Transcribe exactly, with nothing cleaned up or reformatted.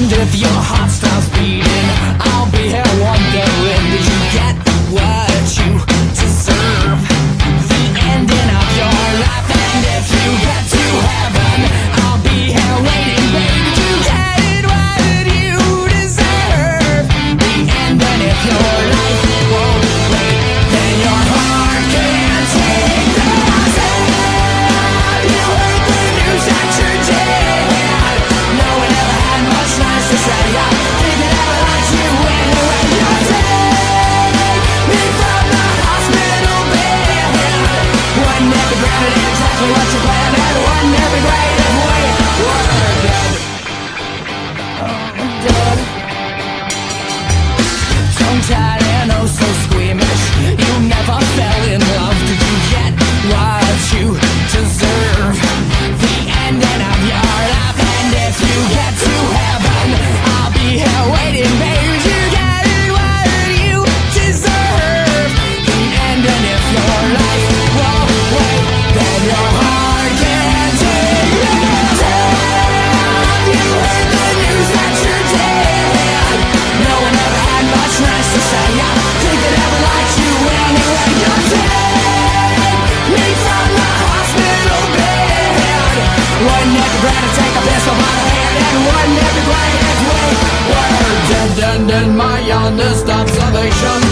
And if your heart stops beating, I'll be here wondering, did you get what you deserve? The ending of your life. And if you get to heaven, I'll be here waiting, baby. Did you get what you deserve? The ending of your life won't wait, then your heart can't take the sound. You heard the news that you're dead. No one ever had much nice to say. I think that I liked you anyway. You're dead. Me from the hospital bed. One never granted exactly what you planned, and one never great if we were dead. Oh, dead. Tongue-tied and oh so squeamish. You never fell in love. Did you get what you deserve? The ending of your life. And if you get to heaven, I'll be here waiting, baby. Did you get what you deserve? The ending of your life won't wait, then your heart can't take the time. You heard the news that you're dead. No one ever had much nice to say. I think that ever liked you anyway. You're dead. Me from the hospital bed. One never glad to take a pistol by the hand, and one never glad if we were dead. And in my honest observation,